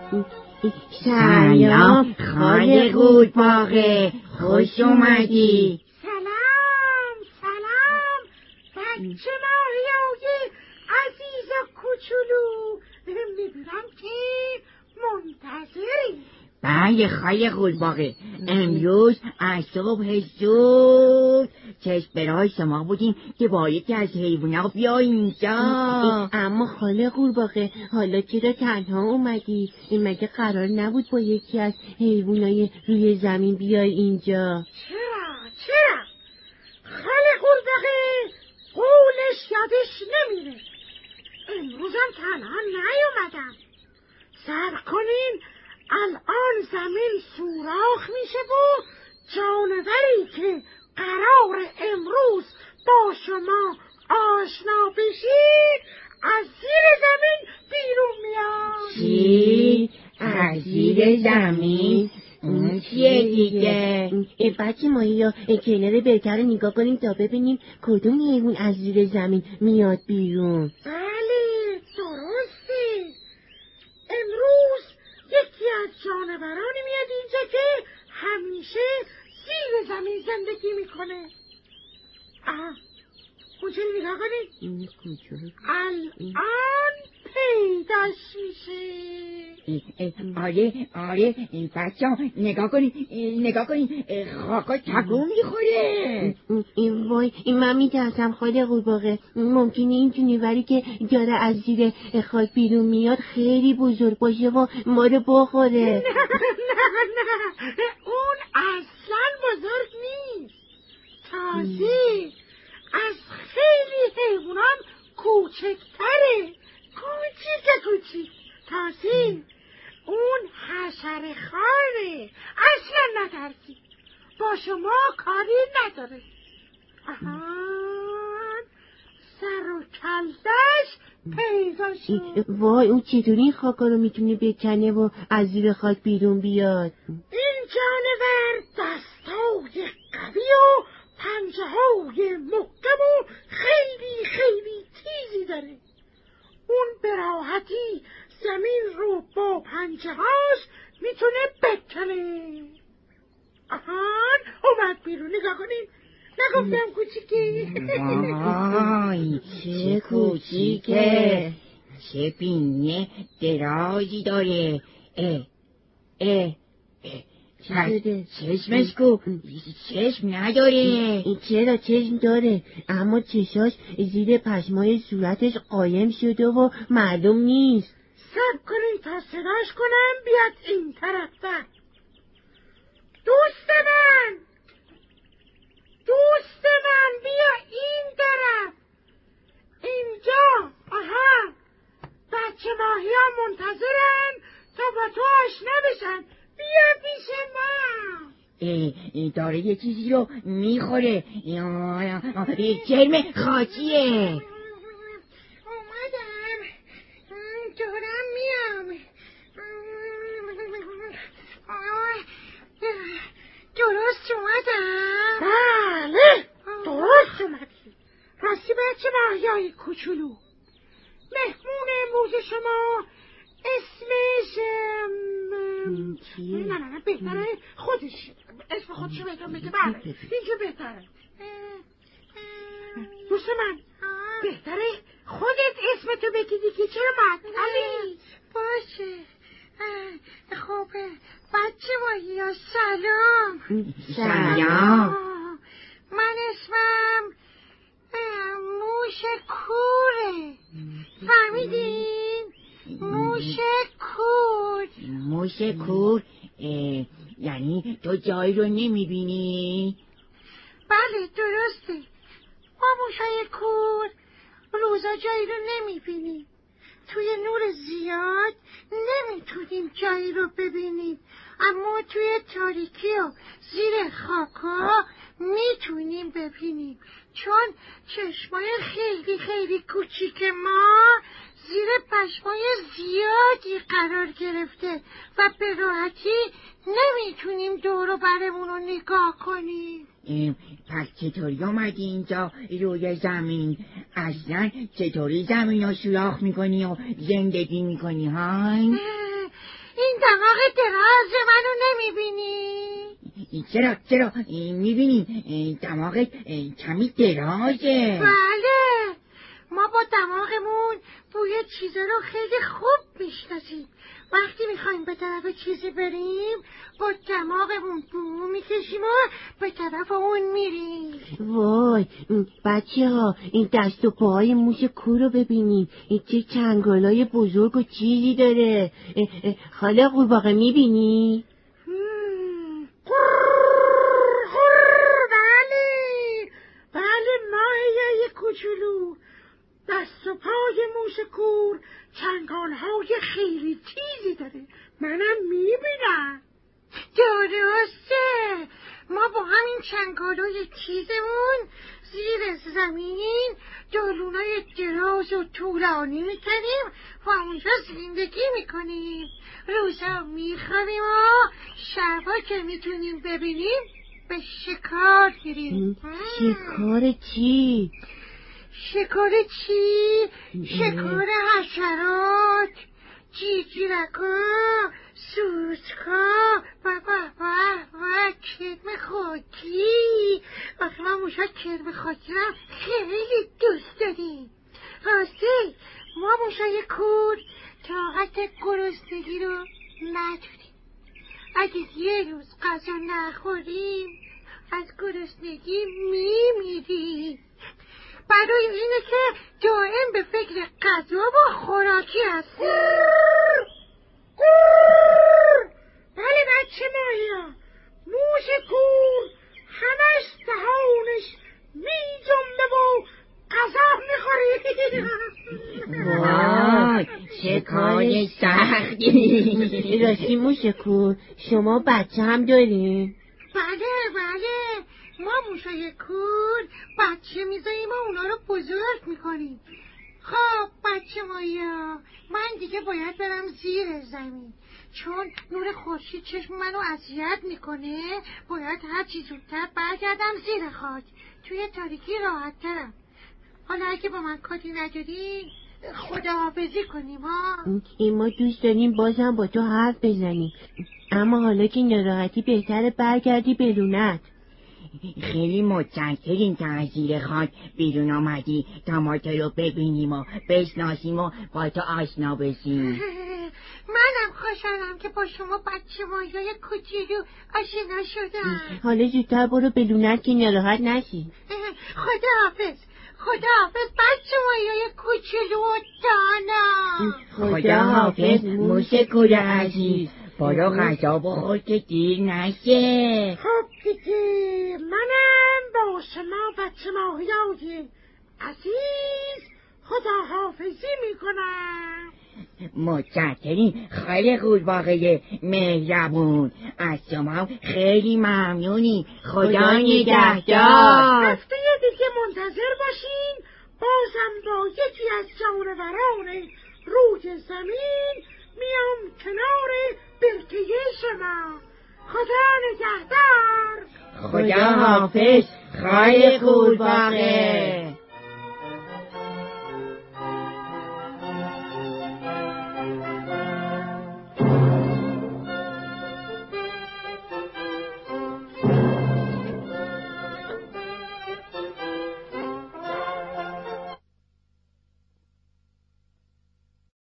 سلام خاله قورباغه، خوش اومدی. سلام بچه ماهیای عزیز و کوچولو، میبینم که منتظری. بله خاله قورباغه، امروز از صبح زود چشم به راه شما بودیم که با یکی از حیوونا بیا اینجا. اما خاله قورباغه حالا چرا تنها اومدی؟ این مگه قرار نبود با یکی از حیوانای روی زمین بیای اینجا؟ چرا خاله قورباغه قولش یادش نمیره. امروزم تنها نیومدم. صبر کنین، الان زمین سوراخ میشه و جانوری که قرار امروز با شما آشنا بشید از زیر زمین بیرون میاد. چی؟ از زیر زمین؟ اون چیه دیگه؟ بچه ماهیا کنار بهتر نگاه کنیم تا ببینیم کدوم حیوان از زیر زمین میاد بیرون. بله درسته. امروز یکی از جانورانی میاد اینجا که همیشه زیر زمین زندگی میکنه. اونجا نگاه کنید. الان پیداش میشه. آره بچه ها نگاه کنید خاکا تکون میخوره. وای من میترسم خاله قورباغه، ممکنه این جونوری که داره از زیر خاک بیرون میاد خیلی بزرگ باشه و ما رو بخوره. نه اون اصلا بزرگ نیست. تازه از خیلی حیوانان کوچکتره. کوچیک تازه اون حشره خاره. اصلا نترسید، با شما کاری نداره. سر و کلش پیدا شد. وای اون چطوری این خاکا رو میتونه بکنه و از زیر خاک بیرون بیاد؟ این جانور دستای قوی و پنجه‌های محکم و خیلی خیلی تیزی داره. اون به راحتی زمین رو با پنجه‌هاش میتونه بکنه. اومد بیرون، نگاه کنین. نگفتم کوچیکه؟ وای چه کوچیکه، چه بینه درازی داره. چشمش کو؟ چشم نداره. چرا چشم داره، اما چشاش زیر پشمای صورتش قایم شده و معلوم نیست. صبر کنین تا صداش کنم بیاد این طرف. دوست من بیا این طرف. اینجا. بچه ماهی ها منتظرن تا با تو آشنا بشن. بیا پیش ما. داره یه چیزی رو میخوره. جرم خاکیه. اومدم، دارم میام. درست اومدم؟ بله درست اومدی. راستی بچه ماهیای کوچولو، مهمون امروز شما اسمش چیه؟ نه بهتره خودش اسم خودشو بهتون بگه. بله اینجا بهتره. دوست من بهتره خودت اسمتو بگیدی که چرا معطلی. باشه خب بچه ماهیا سلام. من اسمم موش کوره. فهمیدین؟ موش کور. یعنی تو جایی رو نمیبینی؟ بله درسته، ما موشای کور روزا جایی رو نمیبینیم. توی نور زیاد نمیتونیم جایی رو ببینیم، اما توی تاریکی و زیر خاکا میتونیم ببینیم، چون چشمای خیلی خیلی کوچیک ما زیر پشمای زیادی قرار گرفته و به راحتی نمیتونیم دور و برمون رو نگاه کنیم. پس چطوری اومدی اینجا روی زمین؟ اصلا چطوری زمین رو سوراخ میکنی و زندگی میکنی های؟ این دماغ دراز منو نمیبینی؟ چرا میبینی دماغت کمی درازه. بله، ما با دماغمون بوی چیزا رو خیلی خوب میشناسیم. وقتی میخوایم به طرف چیزی بریم با دماغمون بو میکشیم و به طرف اون میریم. وای بچه ها، این دست و پاهای موش کور رو ببینید. این چه چنگالای بزرگ و چیزی داره. خاله قورباغه میبینی؟ بله ماهیه کوچولو. دست و پای موش کور چنگالهای خیلی تیزی داره. منم میبینم. درسته، ما با همین چنگالهای تیزمون زیر زمین دالونای دراز و طولانی میکنیم و اونجا زندگی میکنیم. روزا میخوابیم و شبا که میتونیم ببینیم به شکار گیریم. شکار چی؟ شکار چی؟ شکار حشرات، جیجیرکا، سوسکا و کرم خاکی. آخه ما موشا کرم خاکی رو خیلی دوست داریم. راستی ما موشای کور طاقت گرسنگی رو نداریم. اگه یه روز غذا نخوریم از گرسنگی میمیریم. برای اینه که دائم به فکر غذا و خوراکی هستیم. بله بچه ماهیا، موش کور همش دهانش میجنبه و غذا میخوری. وای چه کار سختی. راستی موش کور، شما بچه هم دارین؟ بله، ما موشای کور بچه میزاییم و اونا رو بزرگ میکنیم. خب بچه مایا، من دیگه باید برم زیر زمین، چون نور خورشید چشم منو اذیت میکنه. باید هر چی زودتر برگردم زیر خاک، توی تاریکی راحت ترم. حالا اگه با من کاری نداری خداحافظی کنیم ها. ما دوست داریم بازم با تو حرف بزنیم، اما حالا که ناراحتی بهتره برگردی به لونت. خیلی متشکریم که از زیر خاک بیرون آمدی تا ما تو رو ببینیم و بشناسیم و با تو آشنا بشیم. منم خوشحالم که با شما بچه مایای کوچولو آشنا شدم. حالا زودتر برو به لونت که ناراحت نشی. خداحافظ بچه مایای کوچولو و دانا. خداحافظ موش کور عزیز. برو غذا بخور که دیر نشه. خب دیگه منم با شما بچه ماهیای عزیز خداحافظی میکنم. متشکریم خاله قورباغه مهربون، از شما خیلی ممنونی. خدا نگهدار. هفته دیگه منتظر باشین، بازم با یکی از جانوران روی زمین میام کنار برکه شما. خدا نگهدار. خدا حافظ خاله قورباغه.